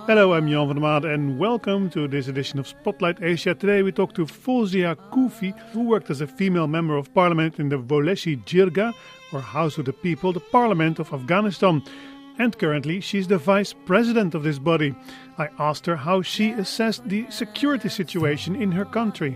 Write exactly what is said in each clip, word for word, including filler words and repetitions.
Hello, I'm Jan van der Maat and welcome to this edition of Spotlight Asia. Today we talk to Fawzia Koofi, who worked as a female member of parliament in the Volesi Jirga, or House of the People, the parliament of Afghanistan. And currently she's the vice president of this body. I asked her how she assessed the security situation in her country.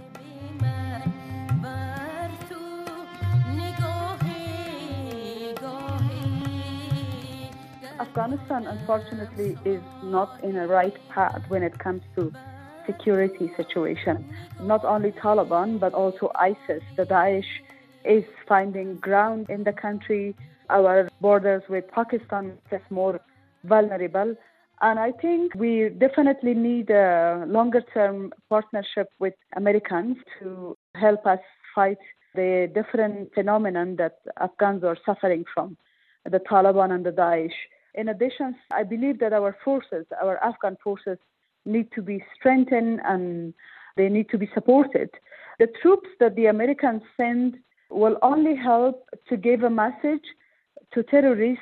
Afghanistan, unfortunately, is not in a right path when it comes to security situation. Not only Taliban, but also ISIS, the Daesh, is finding ground in the country. Our borders with Pakistan is more vulnerable. And I think we definitely need a longer-term partnership with Americans to help us fight the different phenomenon that Afghans are suffering from, the Taliban and the Daesh. In addition, I believe that our forces, our Afghan forces, need to be strengthened and they need to be supported. The troops that the Americans send will only help to give a message to terrorists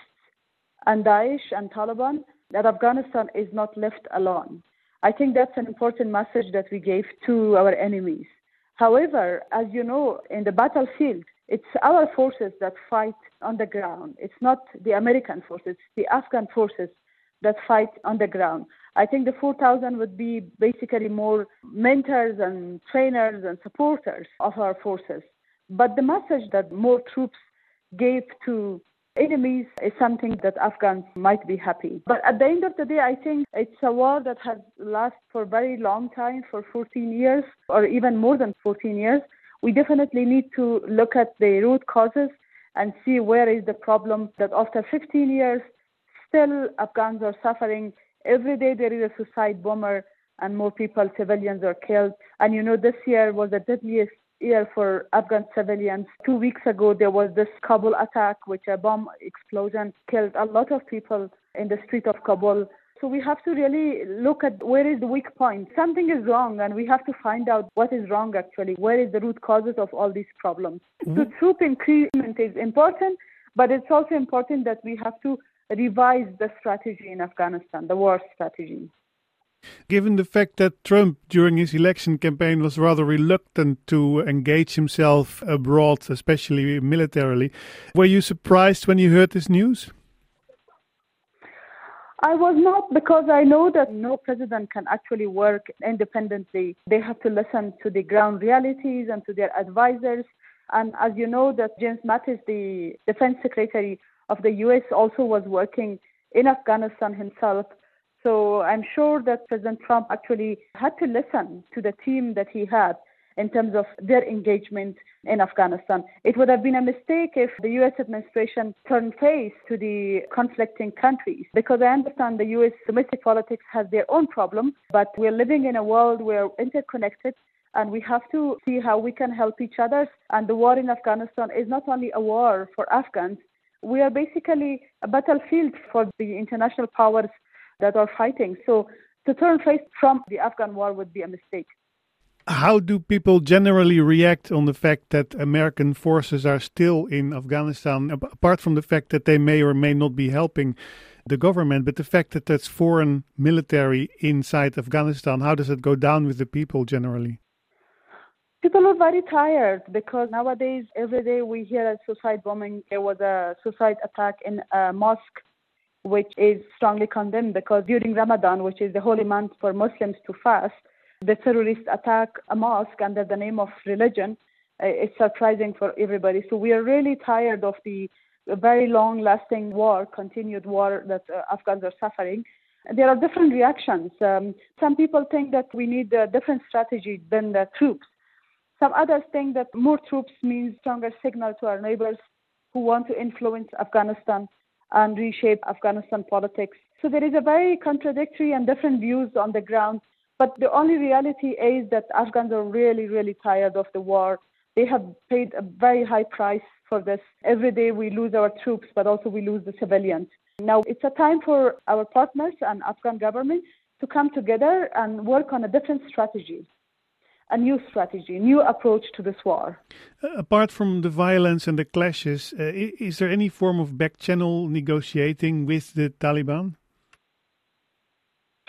and Daesh and Taliban that Afghanistan is not left alone. I think that's an important message that we gave to our enemies. However, as you know, in the battlefield, it's our forces that fight on the ground. It's not the American forces, it's the Afghan forces that fight on the ground. I think the four thousand would be basically more mentors and trainers and supporters of our forces. But the message that more troops gave to enemies is something that Afghans might be happy. But at the end of the day, I think it's a war that has lasted for a very long time, for fourteen years, or even more than fourteen years. We definitely need to look at the root causes and see where is the problem that after fifteen years, still Afghans are suffering. Every day there is a suicide bomber and more people, civilians are killed. And you know, this year was the deadliest year for Afghan civilians. Two weeks ago, there was this Kabul attack, which a bomb explosion killed a lot of people in the street of Kabul. So we have to really look at where is the weak point. Something is wrong, and we have to find out what is wrong actually. Where is the root causes of all these problems? Mm-hmm. So troop increment is important, but it's also important that we have to revise the strategy in Afghanistan, the war strategy. Given the fact that Trump, during his election campaign, was rather reluctant to engage himself abroad, especially militarily, were you surprised when you heard this news? I was not, because I know that no president can actually work independently. They have to listen to the ground realities and to their advisors. And as you know, that James Mattis, the defense secretary of the U S, also was working in Afghanistan himself. So I'm sure that President Trump actually had to listen to the team that he had in terms of their engagement in Afghanistan. It would have been a mistake if the U S administration turned face to the conflicting countries, because I understand the U S domestic politics has their own problems, but we're living in a world where we're interconnected and we have to see how we can help each other. And the war in Afghanistan is not only a war for Afghans, we are basically a battlefield for the international powers that are fighting. So to turn face from the Afghan war would be a mistake. How do people generally react on the fact that American forces are still in Afghanistan, apart from the fact that they may or may not be helping the government, but the fact that there's foreign military inside Afghanistan? How does it go down with the people generally? People are very tired because nowadays, every day we hear a suicide bombing. There was a suicide attack in a mosque, which is strongly condemned because during Ramadan, which is the holy month for Muslims to fast, the terrorists attack a mosque under the name of religion. It's surprising for everybody. So we are really tired of the very long-lasting war, continued war that uh, Afghans are suffering. There are different reactions. Um, some people think that we need a different strategy than the troops. Some others think that more troops means stronger signal to our neighbors who want to influence Afghanistan and reshape Afghanistan politics. So there is a very contradictory and different views on the ground. But the only reality is that Afghans are really, really tired of the war. They have paid a very high price for this. Every day we lose our troops, but also we lose the civilians. Now it's a time for our partners and Afghan government to come together and work on a different strategy, a new strategy, a new approach to this war. Uh, apart from the violence and the clashes, uh, is there any form of back-channel negotiating with the Taliban?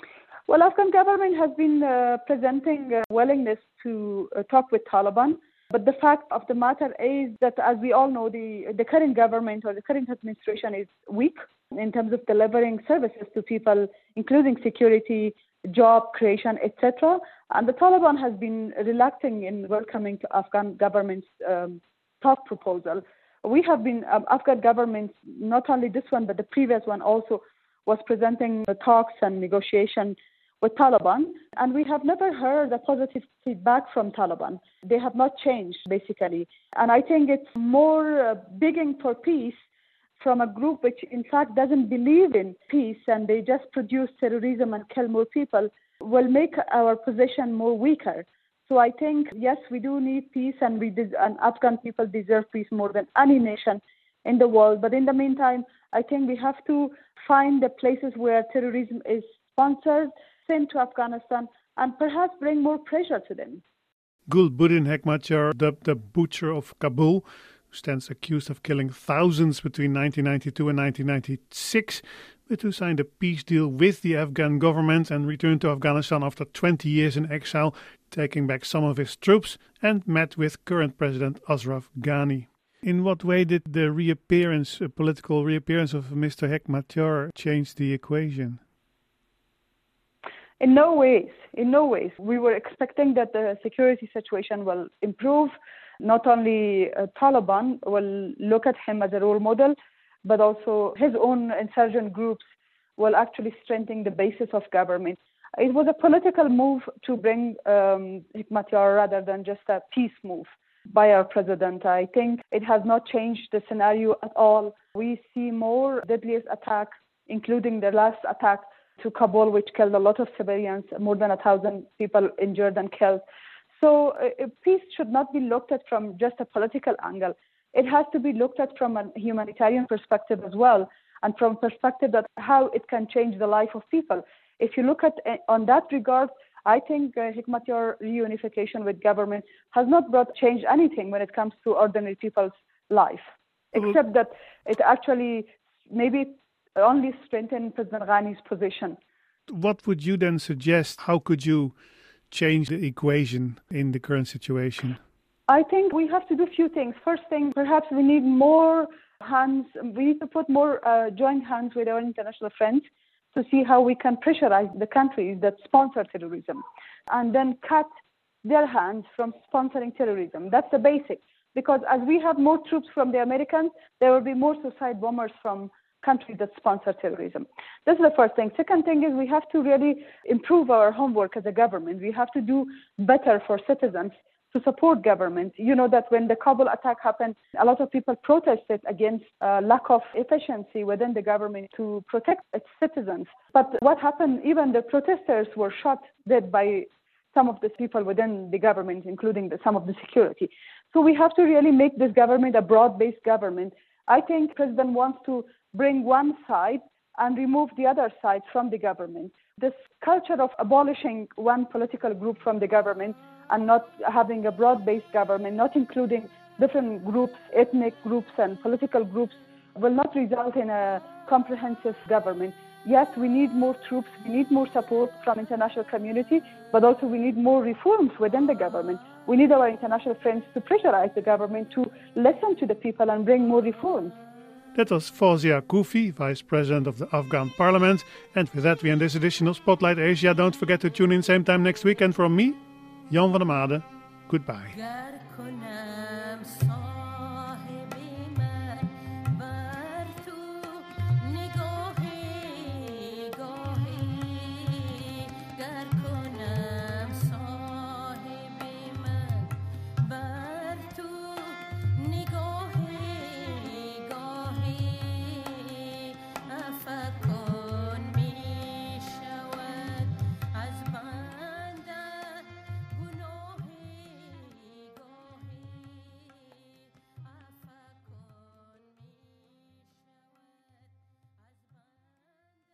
Well, Afghan government has been uh, presenting a willingness to uh, talk with Taliban. But the fact of the matter is that, as we all know, the, the current government or the current administration is weak in terms of delivering services to people, including security, job creation, et cetera. And the Taliban has been reluctant in welcoming to Afghan government's um, talk proposal. We have been, um, Afghan government, not only this one, but the previous one also, was presenting the talks and negotiation with Taliban, and we have never heard a positive feedback from Taliban. They have not changed, basically. And I think it's more uh, begging for peace from a group which, in fact, doesn't believe in peace, and they just produce terrorism and kill more people, will make our position more weaker. So I think, yes, we do need peace, and we des- and Afghan people deserve peace more than any nation in the world. But in the meantime, I think we have to find the places where terrorism is sponsored, sent to Afghanistan, and perhaps bring more pressure to them. Gulbuddin Hekmatyar, dubbed the Butcher of Kabul, who stands accused of killing thousands between nineteen ninety-two and nineteen ninety-six, but who signed a peace deal with the Afghan government and returned to Afghanistan after twenty years in exile, taking back some of his troops, and met with current President Ashraf Ghani. In what way did the reappearance, uh, political reappearance of Mister Hekmatyar change the equation? In no ways. In no ways. We were expecting that the security situation will improve. Not only uh, Taliban will look at him as a role model, but also his own insurgent groups will actually strengthen the basis of government. It was a political move to bring um, Hekmatyar rather than just a peace move by our president. I think it has not changed the scenario at all. We see more deadliest attacks, including the last attack to Kabul, which killed a lot of civilians, more than a thousand people injured and killed. So uh, peace should not be looked at from just a political angle. It has to be looked at from a humanitarian perspective as well, and from perspective that how it can change the life of people. If you look at uh, on that regard, I think uh, Hekmatyar reunification with government has not brought change anything when it comes to ordinary people's life, except that it actually maybe only strengthen President Ghani's position. What would you then suggest? How could you change the equation in the current situation? I think we have to do a few things. First thing, perhaps we need more hands. We need to put more uh, joint hands with our international friends to see how we can pressurize the countries that sponsor terrorism and then cut their hands from sponsoring terrorism. That's the basic. Because as we have more troops from the Americans, there will be more suicide bombers from countries that sponsor terrorism. This is the first thing. Second thing is we have to really improve our homework as a government. We have to do better for citizens to support government. You know that when the Kabul attack happened, a lot of people protested against uh, lack of efficiency within the government to protect its citizens. But what happened, even the protesters were shot dead by some of the people within the government, including the, some of the security. So we have to really make this government a broad-based government. I think the president wants to bring one side and remove the other side from the government. This culture of abolishing one political group from the government and not having a broad-based government, not including different groups, ethnic groups and political groups, will not result in a comprehensive government. Yes, we need more troops, we need more support from international community, but also we need more reforms within the government. We need our international friends to pressurize the government to listen to the people and bring more reforms. That was Fawzia Koofi, Vice President of the Afghan Parliament. And with that, we end this edition of Spotlight Asia. Don't forget to tune in same time next week. And from me, Jan van der Made, goodbye.